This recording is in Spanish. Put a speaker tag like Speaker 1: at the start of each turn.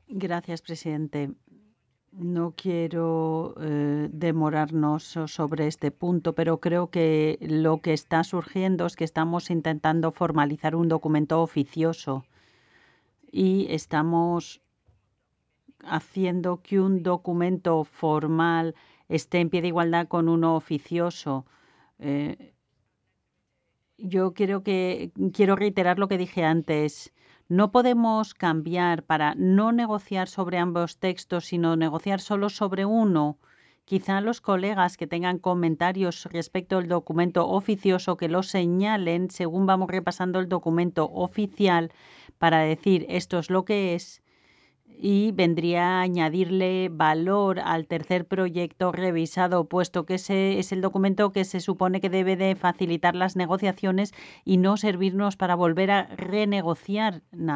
Speaker 1: Gracias, presidente. No quiero demorarnos sobre este punto, pero creo que lo que está surgiendo es que estamos intentando formalizar un documento oficioso y estamos haciendo que un documento formal esté en pie de igualdad con uno oficioso. Eh, Yo quiero reiterar lo que dije antes. No podemos cambiar para no negociar sobre ambos textos, sino negociar solo sobre uno. Quizá los colegas que tengan comentarios respecto al documento oficioso que lo señalen según vamos repasando el documento oficial para decir esto es lo que es y vendría a añadirle valor al tercer proyecto revisado, puesto que ese es el documento que se supone que debe de facilitar las negociaciones y no servirnos para volver a renegociar nada.